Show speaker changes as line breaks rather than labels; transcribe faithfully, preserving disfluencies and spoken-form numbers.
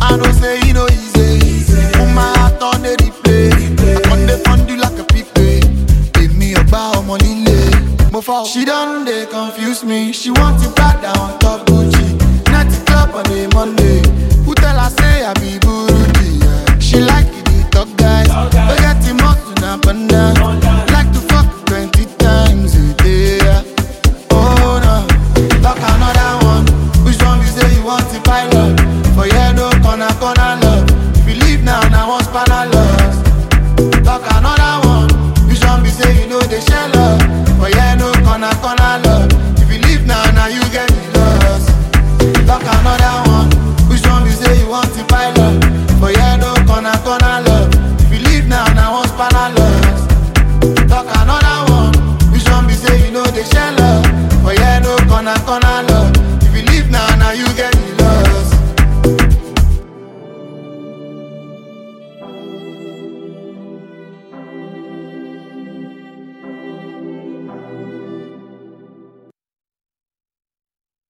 I know say you know easy. Put my heart on the replay. I on the fund you like a pipe. Give me a bow, money lay. She done they confuse me. She want to back down on top Gucci. Not to club on a Monday. Who tell her say I be Burundi? Yeah. She like it, the top guys. Forget him out in abundance. Like to fuck twenty times a day. Yeah. Oh no, talk another one. Which one you say you want to pilot? For yeah, no corner corner.